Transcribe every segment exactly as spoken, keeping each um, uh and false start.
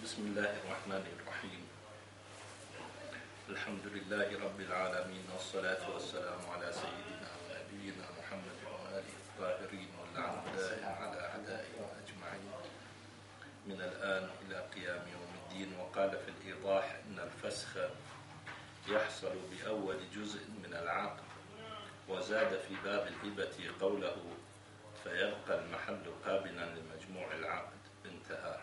بسم الله الرحمن الرحيم. الحمد لله رب العالمين، والصلاة والسلام على سيدنا ونبينا محمد وآله الطاهرين، واللعن دائم على أعدائهم أجمعين من الآن إلى قيام يوم الدين. وقال في الإيضاح إن الفسخ يحصل بأول جزء من العقد، وزاد في باب الهبة قوله فيبقى المحل قابلا لمجموع العقد، انتهى.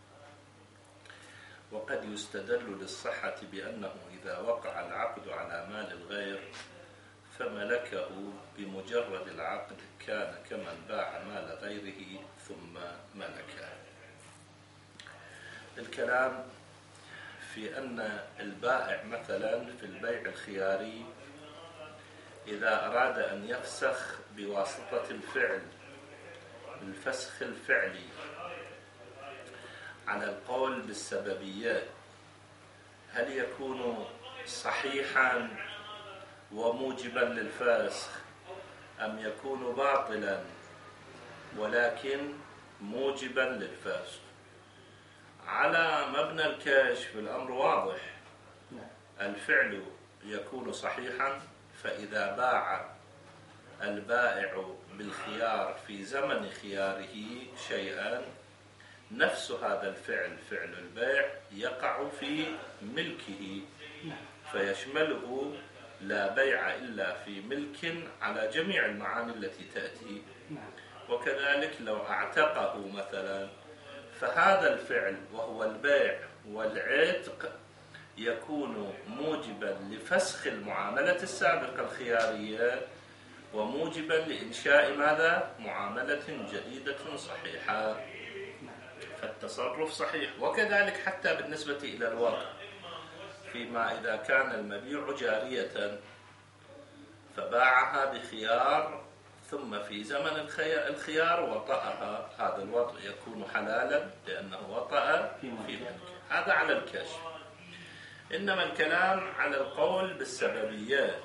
وقد يستدل للصحة بأنه إذا وقع العقد على مال الغير فملكه بمجرد العقد كان كمن باع مال غيره ثم ملكه. الكلام في أن البائع مثلا في البيع الخياري إذا أراد أن يفسخ بواسطة الفعل، الفسخ الفعلي على القول بالسببية، هل يكون صحيحا وموجبا للفسخ أم يكون باطلا ولكن موجبا للفسخ؟ على مبنى الكشف الأمر واضح، الفعل يكون صحيحا، فإذا باع البائع بالخيار في زمن خياره شيئا، نفس هذا الفعل فعل البيع يقع في ملكه فيشمله لا بيع إلا في ملك على جميع المعاني التي تأتي. وكذلك لو اعتقه مثلا، فهذا الفعل وهو البيع والعتق يكون موجبا لفسخ المعاملة السابقة الخيارية وموجبا لإنشاء ماذا؟ معاملة جديدة صحيحة، فالتصرف صحيح. وكذلك حتى بالنسبة إلى الوقت، فيما إذا كان المبيع جارية فباعها بخيار ثم في زمن الخيار وطأها، هذا الوطء يكون حلالا لأنه وطأ في ملكه، هذا على الكشف. إنما الكلام على القول بالسببية،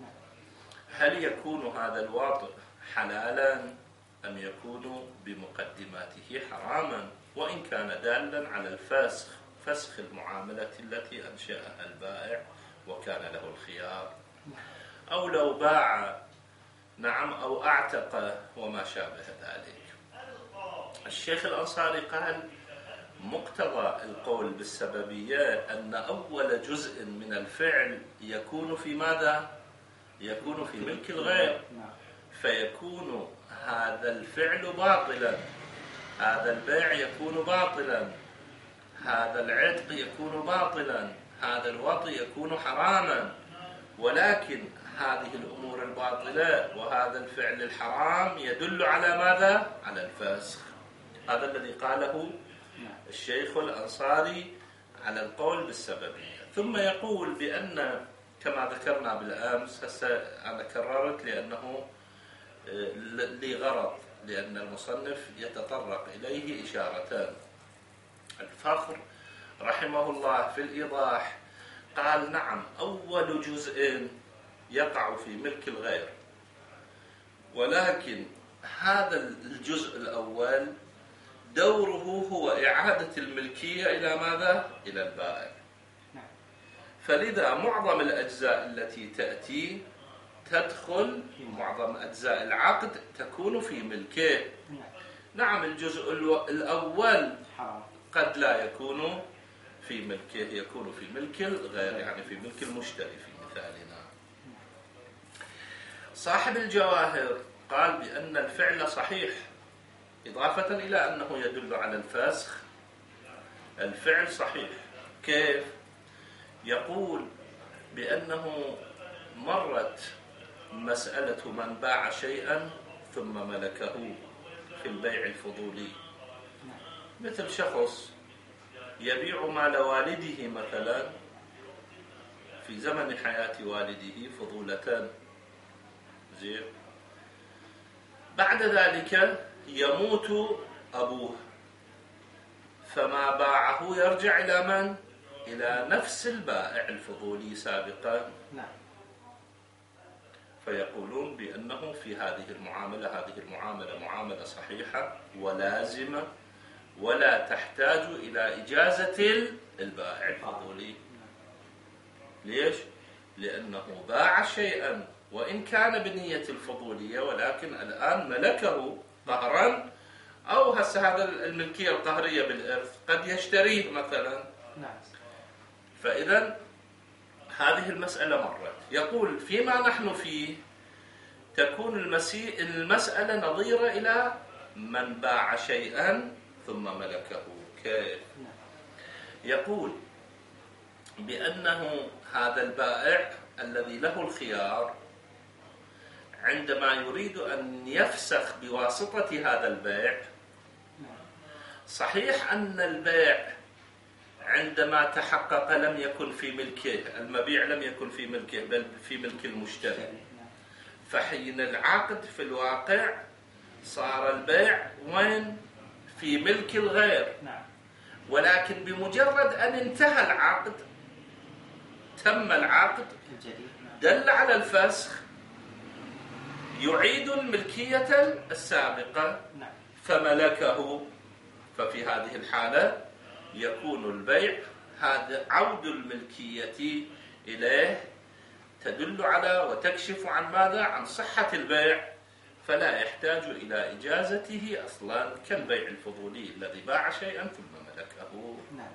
هل يكون هذا الوطء حلالا أم يكون بمقدماته حراما، وإن كان دالا على الفسخ، فسخ المعاملة التي أنشأها البائع وكان له الخيار، أو لو باع نعم أو أعتق وما شابه ذلك. الشيخ الأنصاري قال مقتضى القول بالسببية أن أول جزء من الفعل يكون في ماذا؟ يكون في ملك الغير، فيكون هذا الفعل باطلا، هذا البيع يكون باطلا، هذا العتق يكون باطلا، هذا الوطء يكون حراما. ولكن هذه الأمور الباطلة وهذا الفعل الحرام يدل على ماذا؟ على الفسخ. هذا الذي قاله الشيخ الأنصاري على القول بالسببية. ثم يقول بأن كما ذكرنا بالأمس، هسه أنا كررت لأنه لي غرض، لأن المصنف يتطرق إليه إشارتان. الفخر رحمه الله في الإيضاح قال نعم أول جزء يقع في ملك الغير، ولكن هذا الجزء الأول دوره هو إعادة الملكية إلى ماذا؟ إلى البائع. فلذا معظم الأجزاء التي تأتي تدخل، معظم أجزاء العقد تكون في ملكه. نعم الجزء الأول قد لا يكون في ملكه، يكون في ملك الغير، يعني في ملك المشتري في مثالنا. صاحب الجواهر قال بأن الفعل صحيح، إضافة إلى أنه يدل على الفسخ. الفعل صحيح كيف؟ يقول بأنه مرت مسألة من باع شيئا ثم ملكه في البيع الفضولي، مثل شخص يبيع مال والده مثلا في زمن حياة والده فضولة، زين، بعد ذلك يموت أبوه، فما باعه يرجع إلى من؟ إلى نفس البائع الفضولي سابقا. فيقولون بأنه في هذه المعاملة، هذه المعاملة معاملة صحيحة ولازمة ولا تحتاج إلى إجازة البائع الفضولي. ليش؟ لأنه باع شيئا وإن كان بنية الفضولية، ولكن الآن ملكه قهرا، أو هسه هذا الملكية القهرية بالإرث قد يشتريه مثلا. فإذا هذه المسألة مرت. يقول فيما نحن فيه تكون المسألة نظيرة إلى من باع شيئا ثم ملكه. كيف؟ يقول بأنه هذا البائع الذي له الخيار عندما يريد أن يفسخ بواسطة هذا البيع، صحيح أن البيع عندما تحقق لم يكن في ملكه، المبيع لم يكن في ملكه بل في ملك المشتري، فحين العقد في الواقع صار البيع وين؟ في ملك الغير. ولكن بمجرد أن انتهى العقد، تم العقد، دل على الفسخ، يعيد الملكية السابقة فملكه. ففي هذه الحالة يكون البيع هذا عود الملكية إليه، تدل على وتكشف عن ماذا؟ عن صحة البيع، فلا يحتاج إلى إجازته أصلا، كالبيع الفضولي الذي باع شيئا ثم ملكه.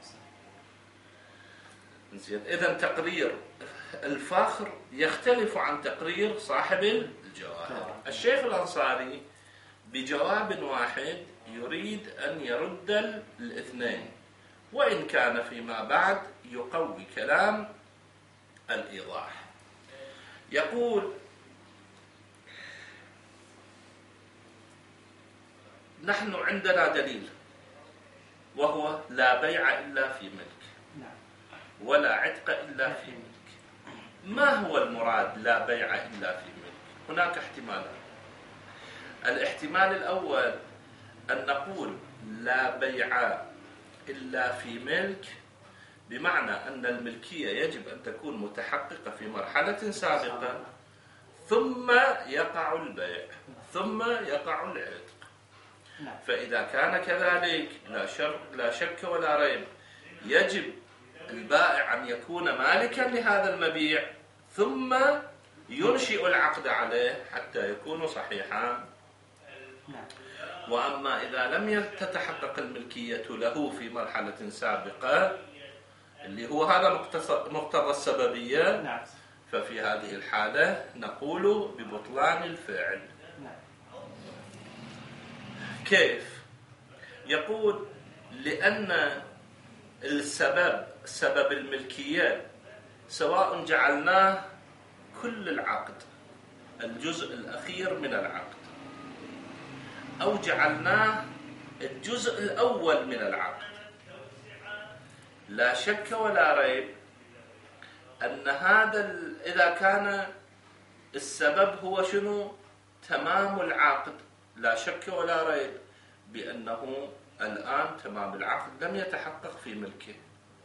إذن تقرير الفاخر يختلف عن تقرير صاحب الجواهر. الشيخ الأنصاري بجواب واحد يريد أن يرد الاثنين، وإن كان فيما بعد يقوي كلام الإيضاح. يقول نحن عندنا دليل، وهو لا بيع إلا في ملك ولا عتق إلا في ملك. ما هو المراد لا بيع إلا في ملك؟ هناك احتمالان. الاحتمال الأول أن نقول لا بيع إلا في ملك، بمعنى أن الملكية يجب أن تكون متحققة في مرحلة سابقة، ثم يقع البيع، ثم يقع العتق. فإذا كان كذلك لا شك, لا شك ولا ريب يجب البائع أن يكون مالكا لهذا المبيع، ثم ينشئ العقد عليه حتى يكون صحيحا. وأما إذا لم تتحقق الملكية له في مرحلة سابقة، اللي هو هذا مقتضى السببية، ففي هذه الحالة نقول ببطلان الفعل. كيف؟ يقول لأن السبب سبب الملكية سواء جعلناه كل العقد، الجزء الأخير من العقد، أو جعلناه الجزء الأول من العقد، لا شك ولا ريب أن هذا إذا كان السبب هو شنو؟ تمام العقد، لا شك ولا ريب بأنه الآن تمام العقد لم يتحقق في ملكه،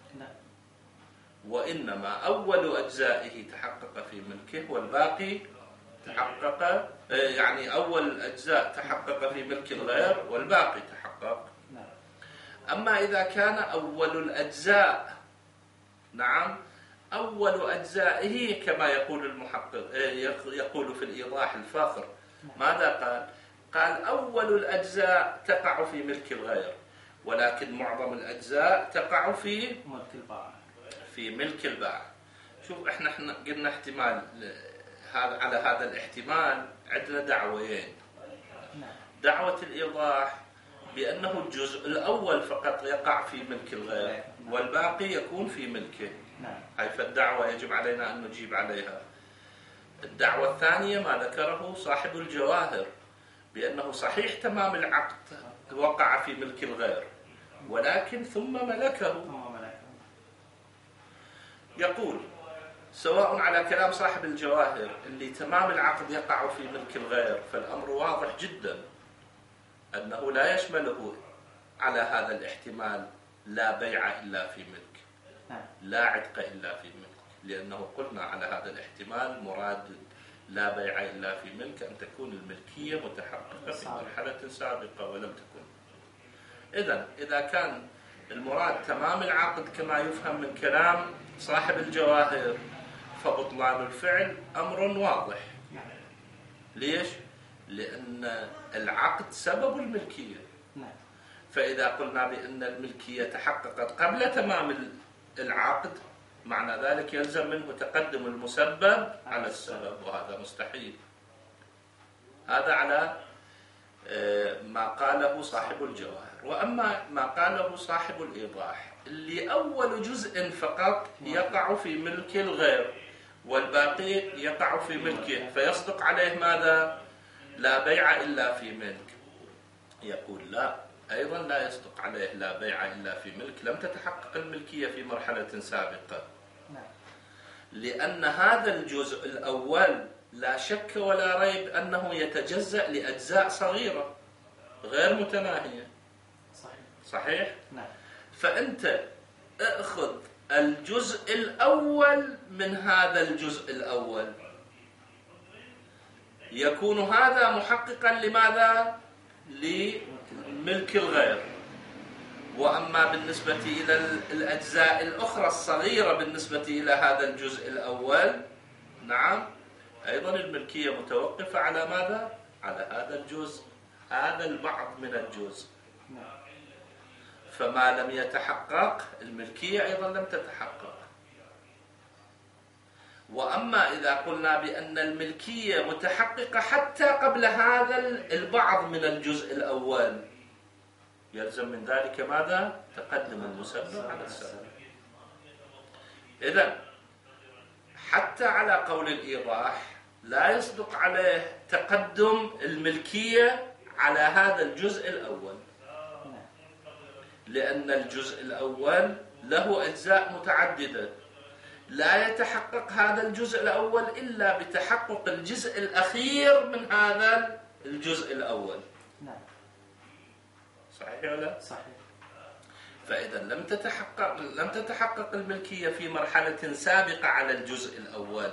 وإنما أول أجزائه تحقق في ملكه والباقي تحقق، يعني أول أجزاء تحقق في ملك الغير والباقي تحقق. أما إذا كان أول الأجزاء، نعم أول أجزائه كما يقول المحقق، يقول في الإيضاح الفاخر، ماذا قال؟ قال أول الأجزاء تقع في ملك الغير، ولكن معظم الأجزاء تقع في ملك البائع. في ملك البائع. شوف احنا احنا قلنا احتمال، هذا على هذا الاحتمال عندنا دعوتين. دعوة الإيضاح بأنه الجزء الأول فقط يقع في ملك الغير والباقي يكون في ملكه. هاي فالدعوة يجب علينا أن نجيب عليها. الدعوة الثانية ما ذكره صاحب الجواهر بأنه صحيح تمام العقد وقع في ملك الغير، ولكن ثم ملكه. يقول سواء على كلام صاحب الجواهر اللي تمام العقد يقع في ملك الغير، فالأمر واضح جدا أنه لا يشمله على هذا الاحتمال لا بيع إلا في ملك، لا عتق إلا في ملك، لأنه قلنا على هذا الاحتمال مراد لا بيع إلا في ملك أن تكون الملكية متحققة في مرحلة سابقة ولم تكن. إذن إذا كان المراد تمام العقد كما يفهم من كلام صاحب الجواهر، فبطلان الفعل أمر واضح. ليش؟ لأن العقد سبب الملكية. فإذا قلنا بأن الملكية تحققت قبل تمام العقد، معنى ذلك يلزم منه تقدم المسبب على السبب، وهذا مستحيل. هذا على ما قاله صاحب الجواهر. وأما ما قاله صاحب الإيضاح اللي أول جزء فقط يقع في ملك الغير والباقي يقع في ملكه، فيصدق عليه ماذا؟ لا بيع إلا في ملك. يقول لا، أيضا لا يصدق عليه لا بيع إلا في ملك. لم تتحقق الملكية في مرحلة سابقة، لأن هذا الجزء الأول لا شك ولا ريب أنه يتجزأ لأجزاء صغيرة غير متناهية. صحيح. صحيح؟ نعم. فأنت أخذ الجزء الأول من هذا الجزء الأول، يكون هذا محققا لماذا؟ لملك الغير. وأما بالنسبة إلى الأجزاء الأخرى الصغيرة بالنسبة إلى هذا الجزء الأول، نعم، أيضا الملكية متوقفة على ماذا؟ على هذا الجزء، هذا البعض من الجزء. فما لم يتحقق الملكية أيضا لم تتحقق. وأما إذا قلنا بأن الملكية متحققة حتى قبل هذا البعض من الجزء الأول، يلزم من ذلك ماذا؟ تقدم المسبب على السبب. إذن حتى على قول الإيضاح لا يصدق عليه تقدم الملكية على هذا الجزء الأول، لأن الجزء الأول له أجزاء متعددة، لا يتحقق هذا الجزء الأول إلا بتحقق الجزء الأخير من هذا الجزء الأول. صحيح ولا؟ صحيح. فإذا لم تتحقق لم تتحقق الملكية في مرحلة سابقة على الجزء الأول.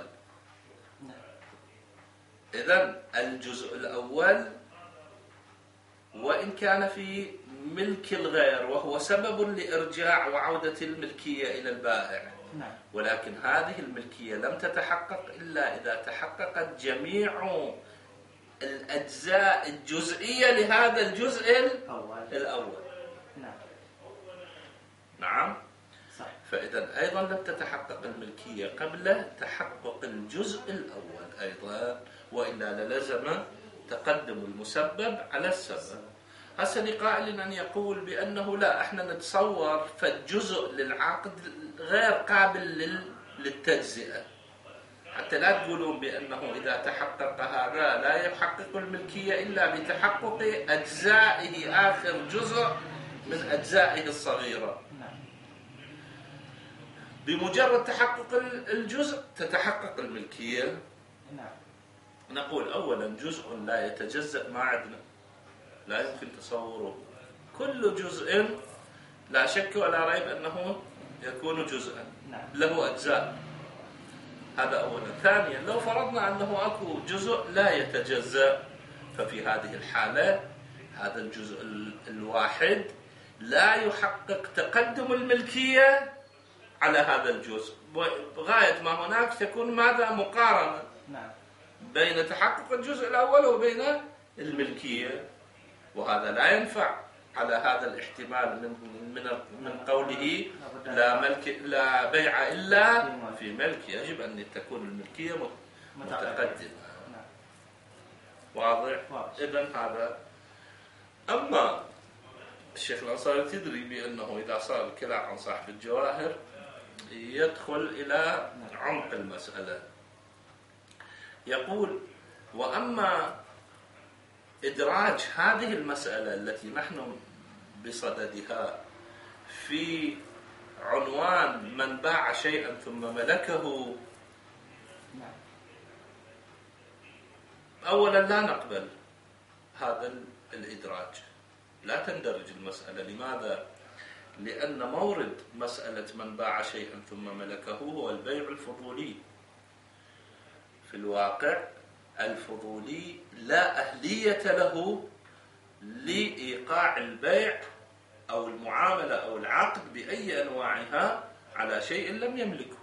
إذن الجزء الأول وإن كان في ملك الغير وهو سبب لإرجاع وعودة الملكية إلى البائع، ولكن هذه الملكية لم تتحقق إلا إذا تحققت جميع الأجزاء الجزئية لهذا الجزء الأول. نعم. صح. فإذا أيضا لم تتحقق الملكية قبل تحقق الجزء الأول أيضا، وإلا للزم تقدم المسبب على السبب. هسه لقائل أن يقول بأنه لا، احنا نتصور فالجزء للعقد غير قابل للتجزئة، حتى لا تقولون بأنه إذا تحقق هذا لا يحقق الملكية إلا بتحقق أجزائه، آخر جزء من أجزائه الصغيرة. بمجرد تحقق الجزء تتحقق الملكية. نقول أولا جزء لا يتجزأ ما عندنا، لا يمكن تصوره. كل جزء لا شك ولا ريب أنه يكون جزءا له أجزاء. هذا أولا. ثانيا لو فرضنا أنه أكو جزء لا يتجزأ، ففي هذه الحالة هذا الجزء الواحد لا يحقق تقدم الملكية على هذا الجزء. بغاية ما هناك تكون ماذا؟ مقارنة بين تحقق الجزء الأول وبين الملكية، وهذا لا ينفع على هذا الاحتمال من من من قوله لا ملك لا بيع إلا في ملك. يجب أن تكون الملكية متقدمة. واضح؟ إذن هذا. أما الشيخ الأنصاري تدري بأنه إذا صار الكلام عن صاحب الجواهر يدخل إلى عمق المسألة. يقول: وأما إدراج هذه المسألة التي نحن بصددها في عنوان من باع شيئا ثم ملكه، أولا لا نقبل هذا الإدراج، لا تندرج المسألة. لماذا؟ لأن مورد مسألة من باع شيئا ثم ملكه هو البيع الفضولي. في الواقع الفضولي لا أهلية له لإيقاع البيع أو المعاملة أو العقد بأي أنواعها على شيء لم يملكه.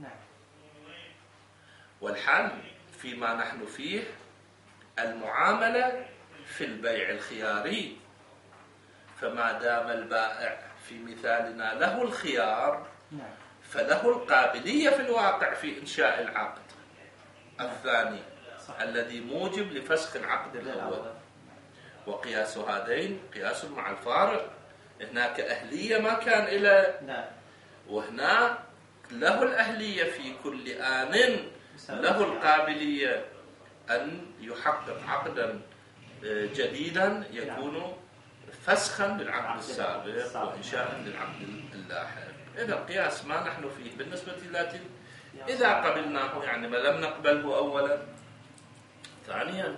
والحل فيما نحن فيه المعاملة في البيع الخياري، فما دام البائع في مثالنا له الخيار فله القابلية في الواقع في إنشاء العقد الثاني الذي موجب لفسخ العقد الأول. وقياس هذين قياس مع الفارق، هناك أهلية ما كان إلى، وهنا له الأهلية في كل آن، له القابلية أن يحقق عقدا جديدا يكون فسخا للعقد السابق وإنشاء للعقد اللاحق. إذا القياس ما نحن فيه بالنسبة لذاته إذا قبلناه يعني ما لم نقبله أولا. ثانيا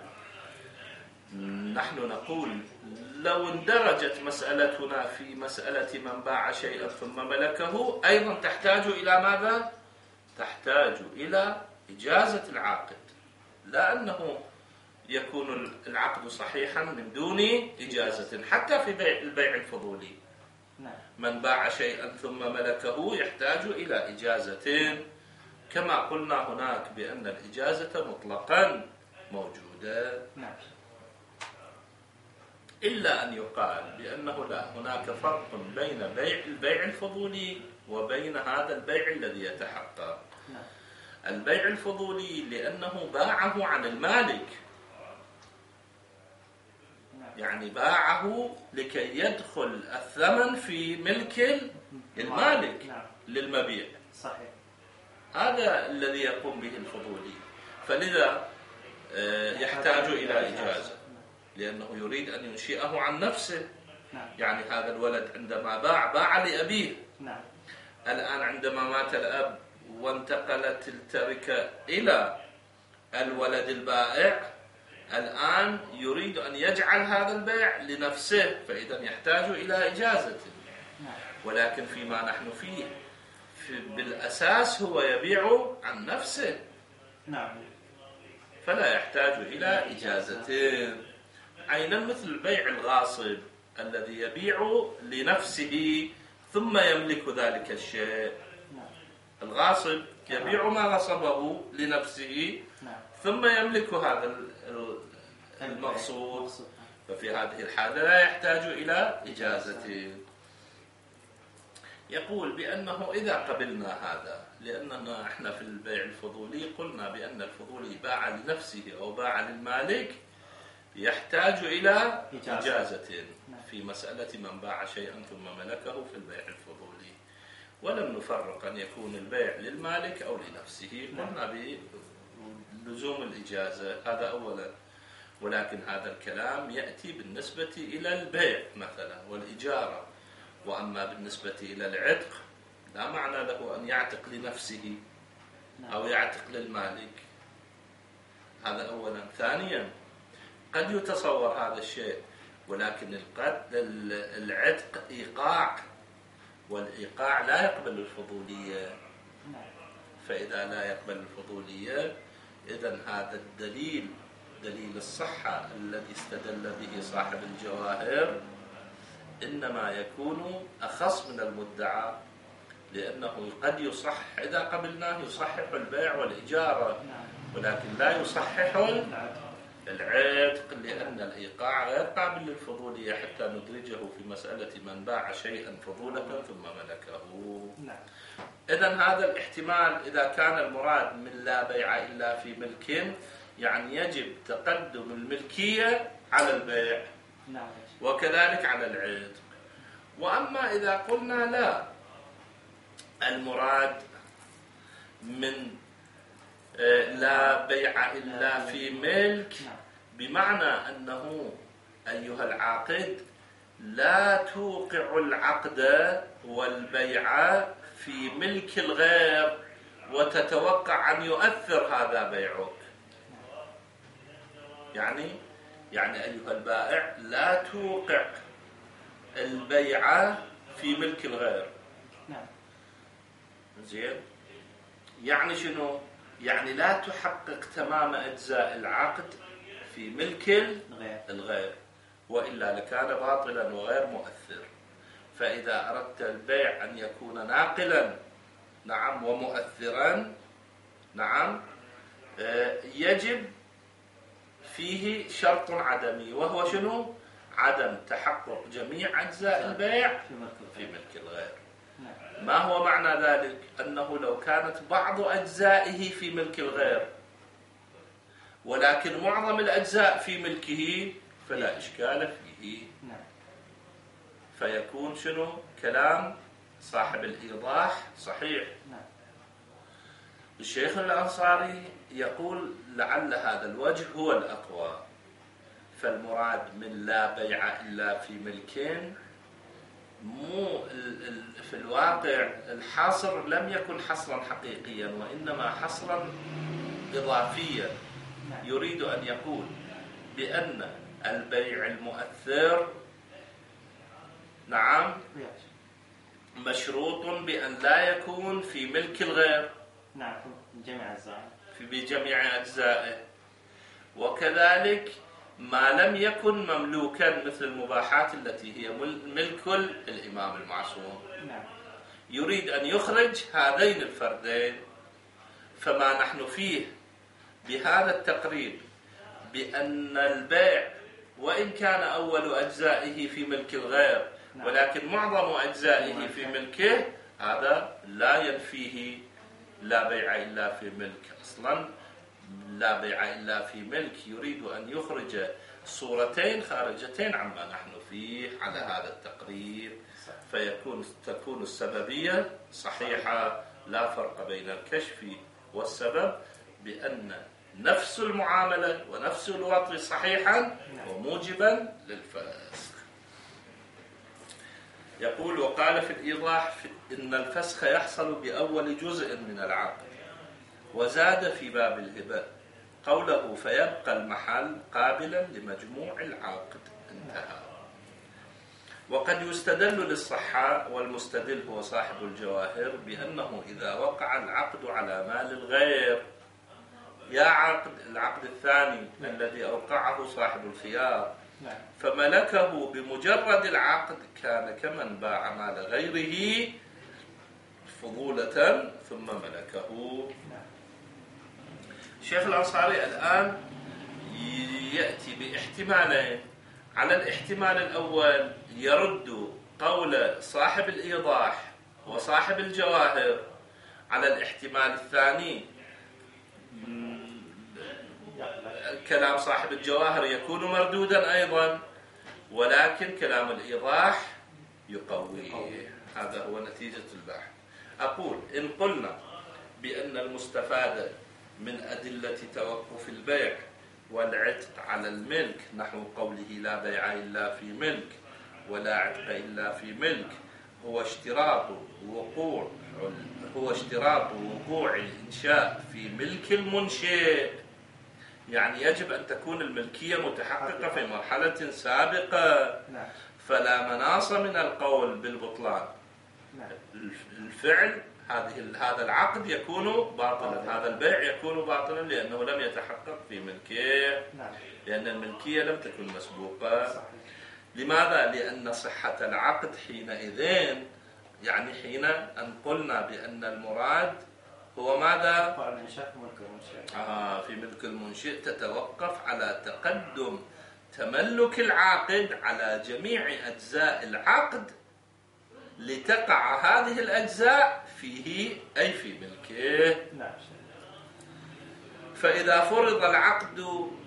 نحن نقول لو اندرجت مسألتنا في مسألة من باع شيئا ثم ملكه أيضا تحتاج إلى ماذا؟ تحتاج إلى إجازة العاقد، لا أنه يكون العقد صحيحا من دون إجازة. حتى في بيع البيع الفضولي من باع شيئا ثم ملكه يحتاج إلى إجازة، كما قلنا هناك بأن الإجازة مطلقا موجودة، إلا أن يقال بأنه لا، هناك فرق بين بيع البيع الفضولي وبين هذا البيع الذي يتحقق. البيع الفضولي لأنه باعه عن المالك، يعني باعه لكي يدخل الثمن في ملك المالك للمبيع. صحيح. هذا الذي يقوم به الفضولي، فلذا يحتاج إلى إجازة لأنه يريد أن ينشئه عن نفسه. يعني هذا الولد عندما باع باع لأبيه، الآن عندما مات الأب وانتقلت التركة إلى الولد البائع، الآن يريد أن يجعل هذا البيع لنفسه، فإذا يحتاج إلى إجازة. ولكن فيما نحن فيه في بالأساس هو يبيع عن نفسه، فلا يحتاج إلى إجازة. عينا مثل البيع الغاصب الذي يبيع لنفسه ثم يملك ذلك الشيء. الغاصب يبيع ما غصبه لنفسه ثم يملك هذا المغصوب، ففي هذه الحالة لا يحتاج إلى إجازة. يقول بأنه إذا قبلنا هذا، لأننا إحنا في البيع الفضولي قلنا بأن الفضولي باع لنفسه أو باع للمالك يحتاج إلى إجازة في مسألة من باع شيئا ثم ملكه في البيع الفضولي، ولم نفرق أن يكون البيع للمالك أو لنفسه، قلنا بلزوم الإجازة، هذا أولا. ولكن هذا الكلام يأتي بالنسبة إلى البيع مثلا والإجارة، وأما بالنسبة إلى العتق لا معنى له أن يعتق لنفسه أو يعتق للمالك، هذا أولا. ثانيا قد يتصور هذا الشيء، ولكن العتق إيقاع، والإيقاع لا يقبل الفضولية، فإذا لا يقبل الفضولية إذن هذا الدليل دليل الصحة الذي استدل به صاحب الجواهر إنما يكون أخص من المدعى، لأنه قد يصح إذا قبلناه يصحح البيع والإجارة، ولكن لا يصحح العتق، لأن الإيقاع غير قابل للفضولية حتى ندرجه في مسألة من باع شيئا فضولة ثم ملكه. إذن هذا الاحتمال إذا كان المراد من لا بيع إلا في ملك، يعني يجب تقدم الملكية على البيع وكذلك على العتق. وأما إذا قلنا لا، المراد من لا بيع إلا في ملك بمعنى أنه أيها العاقد لا توقع العقد والبيع في ملك الغير وتتوقع أن يؤثر هذا بيعك. يعني يعني أيها البائع لا توقع البيع في ملك الغير. زين، يعني شنو؟ يعني لا تحقق تمام أجزاء العقد في ملك الغير، وإلا لكان باطلا وغير مؤثر. فإذا أردت البيع أن يكون ناقلا نعم ومؤثرا نعم يجب فيه شرط عدمي، وهو شنو؟ عدم تحقق جميع أجزاء البيع في ملك الغير. ما هو معنى ذلك؟ أنه لو كانت بعض أجزائه في ملك الغير ولكن معظم الأجزاء في ملكه فلا إشكال فيه، فيكون شنو؟ كلام صاحب الإيضاح صحيح. الشيخ الأنصاري يقول لعل هذا الوجه هو الأقوى، فالمراد من لا بيع إلا في ملكين مو في الواقع الحصر لم يكن حصرا حقيقيا وإنما حصرا إضافيا، يريد أن يقول بأن البيع المؤثر نعم مشروط بأن لا يكون في ملك الغير نعم بجميع أجزائه في بجميع أجزائه، وكذلك ما لم يكن مملوكا مثل المباحات التي هي ملك الإمام المعصوم. نعم. يريد أن يخرج هذين الفردين، فما نحن فيه بهذا التقريب بأن البيع وإن كان أول أجزائه في ملك الغير ولكن معظم أجزائه في ملكه، هذا لا ينفيه لا بيع إلا في ملك. أصلا لا بيع إلا في ملك يريد أن يخرج صورتين خارجتين عما نحن فيه على هذا التقرير، فيكون تكون السببية صحيحة، لا فرق بين الكشف والسبب، بأن نفس المعاملة ونفس الوطء صحيحا وموجبا للفسخ. يقول وقال في الإيضاح إن الفسخ يحصل بأول جزء من العقد، وزاد في باب الهبة قوله فيبقى المحل قابلا لمجموع العقد انتهى. وقد يستدل للصحة، والمستدل هو صاحب الجواهر، بأنه إذا وقع العقد على مال الغير، يا عقد العقد الثاني الذي أوقعه صاحب الخيار فملكه بمجرد العقد، كان كمن باع مال غيره فضولة ثم ملكه. الشيخ الأنصاري الآن يأتي باحتمالين. على الاحتمال الأول يرد قول صاحب الإيضاح وصاحب الجواهر، على الاحتمال الثاني كلام صاحب الجواهر يكون مردودا أيضا، ولكن كلام الإيضاح يقويه. هذا هو نتيجة البحث. أقول إن قلنا بأن المستفاد من أدلة توقف البيع والعتق على الملك نحو قوله لا بيع إلا في ملك ولا عتق إلا في ملك هو اشتراط وقوع هو اشتراط وقوع الإنشاء في ملك المنشئ، يعني يجب أن تكون الملكية متحققة في مرحلة سابقة، فلا مناص من القول بالبطلان. الفعل هذه هذا العقد يكون باطلا، هذا البيع يكون باطلا لأنه لم يتحقق في ملكية، لأن الملكية لم تكن مسبوقة. لماذا؟ لأن صحة العقد حينئذ، يعني حين أن قلنا بأن المراد هو ماذا؟ آه في ملك المنشئ، تتوقف على تقدم تملك العاقد على جميع أجزاء العقد لتقع هذه الأجزاء فيه أي في ملكه. فإذا فرض العقد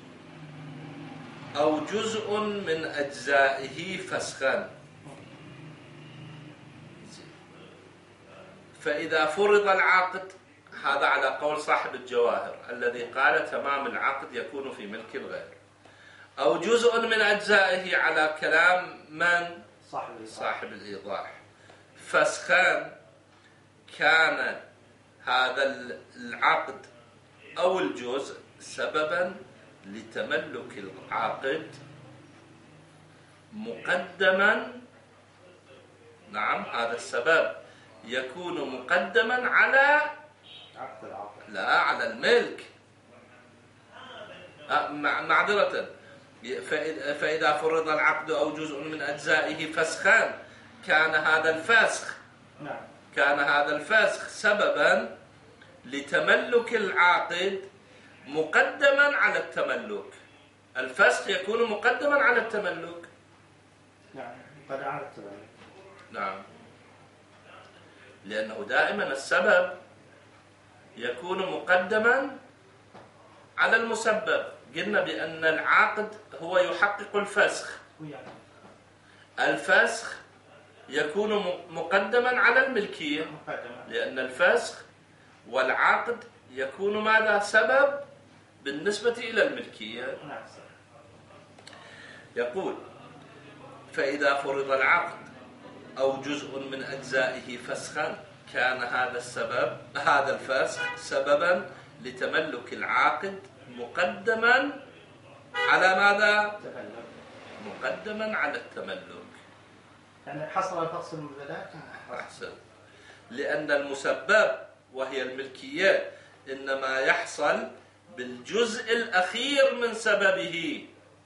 أو جزء من أجزائه فسخا، فإذا فرض العقد، هذا على قول صاحب الجواهر الذي قال تمام العقد يكون في ملك الغير، أو جزء من أجزائه على كلام من؟ صاحب الإيضاح، فسخان، كان هذا العقد أو الجزء سببا لتملك العاقد مقدما. نعم، هذا السبب يكون مقدما على لا على الملك. معذرة، فإذا فرض العقد أو جزء من أجزائه فسخان، كان هذا الفسخ نعم. كان هذا الفسخ سببا لتملك العاقد مقدما على التملك. الفسخ يكون مقدما على التملك. نعم. قد على التملك. نعم. لأنه دائما السبب يكون مقدما على المسبب. قلنا بأن العاقد هو يحقق الفسخ. الفسخ يكون مقدما على الملكية، لأن الفسخ والعقد يكون ماذا؟ سبب بالنسبة إلى الملكية. يقول: فإذا فرض العقد أو جزء من أجزائه فسخا كان هذا السبب هذا الفسخ سببا لتملك العاقد مقدما على ماذا؟ مقدما على التملك. يعني حصل الفصل المبتدأ. أحسن. لأن المسبب وهي الملكية إنما يحصل بالجزء الأخير من سببه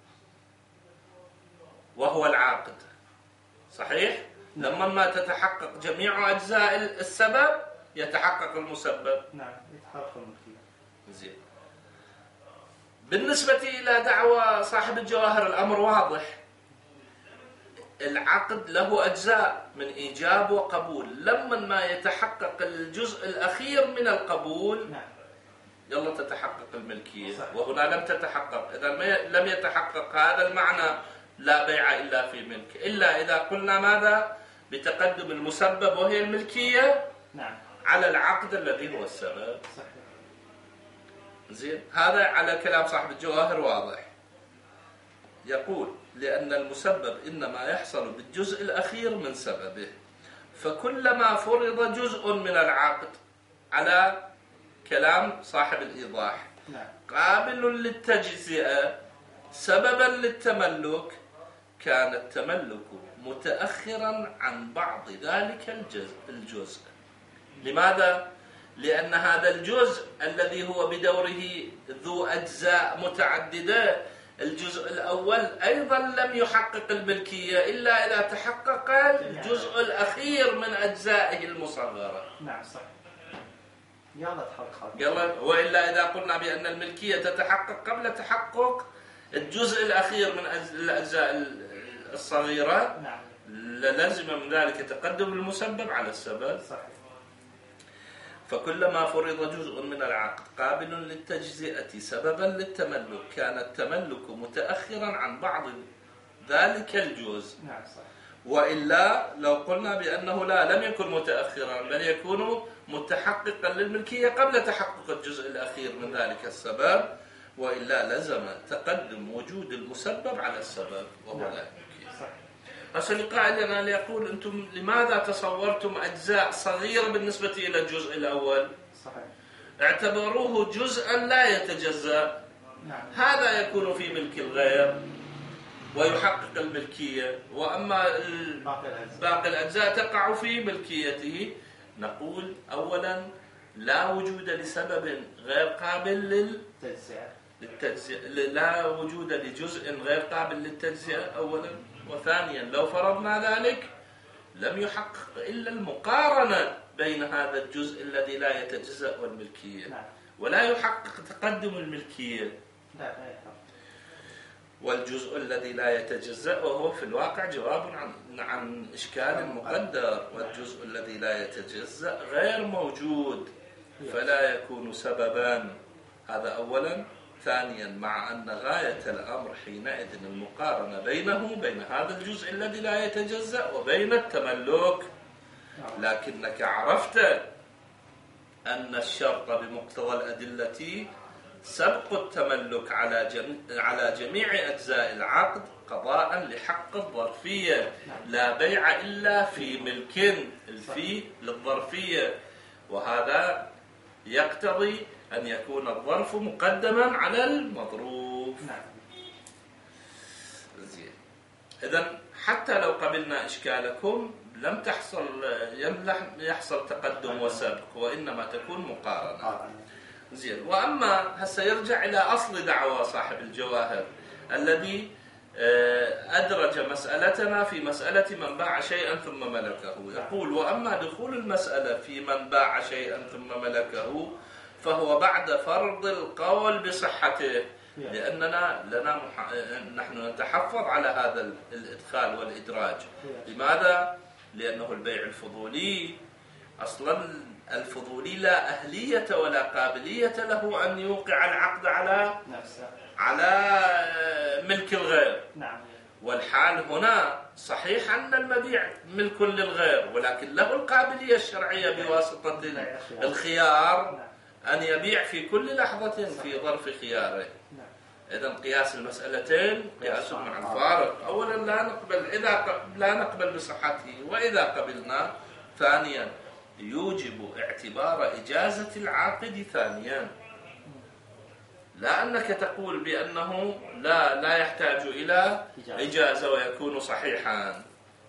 وهو العقد. صحيح؟ لما ما تتحقق جميع أجزاء السبب يتحقق المسبب. نعم، يتحقق الملكية. زين. بالنسبة إلى دعوى صاحب الجواهر الأمر واضح. العقد له أجزاء من إيجاب وقبول. لما ما يتحقق الجزء الأخير من القبول نعم. يلا تتحقق الملكية. صح. وهنا لم تتحقق. إذا لم يتحقق هذا المعنى لا بيع إلا في ملك، إلا إذا قلنا ماذا؟ بتقدم المسبب وهي الملكية نعم. على العقد الذي هو السبب. صحيح. زين. هذا على كلام صاحب الجواهر واضح. يقول: لأن المسبب إنما يحصل بالجزء الأخير من سببه، فكلما فرض جزء من العقد على كلام صاحب الإيضاح نعم. قابل للتجزئة سببا للتملك كان التملك متأخرا عن بعض ذلك الجزء, الجزء. لماذا؟ لأن هذا الجزء الذي هو بدوره ذو أجزاء متعددة، الجزء الأول أيضا لم يحقق الملكية إلا إذا تحقق الجزء الأخير من أجزائه المصغرة. نعم صح. يلا تحقق. يلا. وإلا إذا قلنا بأن الملكية تتحقق قبل تحقق الجزء الأخير من الأجزاء الصغيرة، نعم، لازم من ذلك تقدم المسبب على السبب. صحيح. فكلما فرض جزء من العقد قابل للتجزئة سببا للتملك كان التملك متأخرا عن بعض ذلك الجزء. نعم صح. وإلا لو قلنا بأنه لا لم يكن متأخرا بل يكون متحققا للملكية قبل تحقق الجزء الأخير من ذلك السبب، وإلا لزم تقدم وجود المسبب على السبب وهو لا يمكن. أصل قائلنا ليقول: أنتم لماذا تصورتم أجزاء صغيرة بالنسبة إلى الجزء الأول؟ صحيح. اعتبروه جزءا لا يتجزأ. نعم. هذا يكون في ملك الغير ويحقق الملكية، وأما باقي الأجزاء تقع في ملكيته. نقول: أولا لا وجود لسبب غير قابل للتجزئة، لا وجود لجزء غير قابل للتجزئة أولا. وثانيا لو فرضنا ذلك لم يحقق إلا المقارنة بين هذا الجزء الذي لا يتجزأ والملكية. نعم. ولا يحقق تقدم الملكية. لا لا يحقق. والجزء الذي لا يتجزأ وهو في الواقع جواب عن عن إشكال مقدر، والجزء الذي لا يتجزأ غير موجود فلا يكون سببا. هذا أولا. ثانيا مع أن غاية الأمر حينئذ المقارنة بينه بين هذا الجزء الذي لا يتجزأ وبين التملك، لكنك عرفت أن الشرط بمقتضى الأدلة سبق التملك على جميع على جميع أجزاء العقد قضاء لحق الظرفية. لا بيع إلا في ملك، الفي للظرفية، وهذا يقتضي أن يكون الظرف مقدما على المظروف. نعم. زين. إذن حتى لو قبلنا إشكالكم لم تحصل لم يحصل تقدم وسبق، وإنما تكون مقارنة. زين. وأما هسه يرجع إلى أصل دعوى صاحب الجواهر الذي أدرج مسألتنا في مسألة من باع شيئا ثم ملكه. يقول: وأما دخول المسألة في من باع شيئا ثم ملكه فهو بعد فرض القول بصحته، لأننا لنا مح... نحن نتحفظ على هذا الإدخال والإدراج. لماذا؟ لأنه البيع الفضولي أصلا الفضولي لا أهلية ولا قابلية له أن يوقع العقد على نفسه على ملك الغير. نعم. والحال هنا صحيح أن المبيع ملك للغير، ولكن له القابلية الشرعية بواسطة الخيار أن يبيع في كل لحظة في ظرف خياره. إذن قياس المسألتين قياس مع الفارق. أولا لا نقبل إذا لا نقبل بصحته، وإذا قبلنا ثانيا يوجب اعتبار إجازة العاقد ثانيا، لا أنك تقول بأنه لا لا يحتاج إلى إجازة ويكون صحيحا.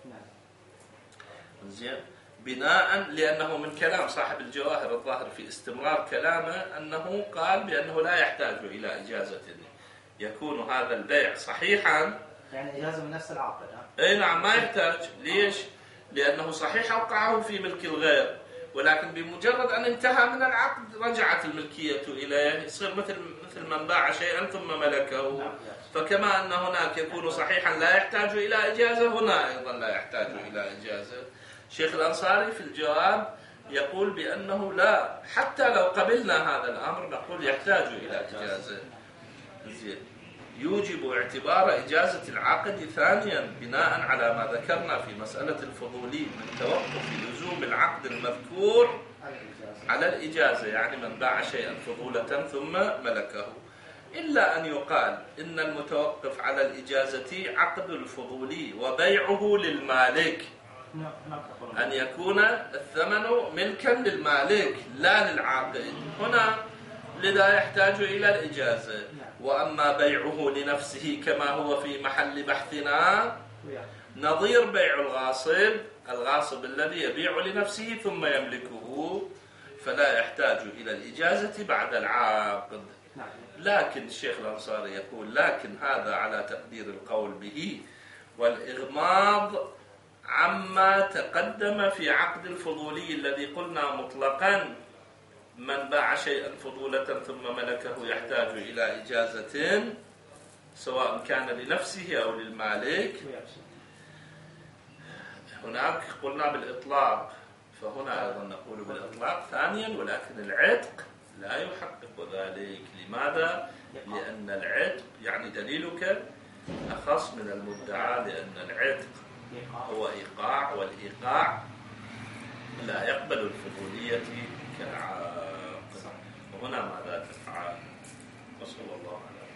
زين. بناء لأنه من كلام صاحب الجواهر الظاهر في استمرار كلامه أنه قال بأنه لا يحتاج إلى إجازة، يكون هذا البيع صحيحا. يعني إجازة من نفس العاقد. أي نعم، ما يحتاج. ليش؟ لأنه صحيح أوقعه في ملك الغير، ولكن بمجرد أن انتهى من العقد رجعت الملكية إليه، يصير مثل مثل من باع شيئا ثم ملكه. فكما أن هناك يكون صحيحا لا يحتاج إلى إجازة، هنا أيضا لا يحتاج إلى إجازة. شيخ الأنصاري في الجواب يقول بأنه لا، حتى لو قبلنا هذا الأمر نقول يحتاج إلى إجازة. زين. يوجب اعتبار إجازة العقد ثانيا بناء على ما ذكرنا في مسألة الفضولي من توقف لزوم العقد المذكور على الإجازة، يعني من باع شيئا فضولة ثم ملكه. إلا أن يقال إن المتوقف على الإجازة عقد الفضولي وبيعه للمالك، أن يكون الثمن ملكا للمالك لا للعاقد هنا، لذا يحتاج إلى الإجازة. وأما بيعه لنفسه كما هو في محل بحثنا نظير بيع الغاصب، الغاصب الذي يبيع لنفسه ثم يملكه، فلا يحتاج إلى الإجازة بعد العقد. لكن الشيخ الأنصاري يقول: لكن هذا على تقدير القول به والإغماض عما تقدم في عقد الفضولي الذي قلنا مطلقا من باع شيئا فضولة ثم ملكه يحتاج إلى إجازة سواء كان لنفسه أو للمالك. هناك قلنا بالإطلاق، فهنا أيضا نقول بالإطلاق ثانيا، ولكن العتق لا يحقق ذلك. لماذا؟ لأن العتق يعني دليلك أخص من المدعى، لأن العتق هو إيقاع، والإيقاع لا يقبل الفضولية كالعاقد. وهنا ماذا تفعل؟ وصلى الله عليه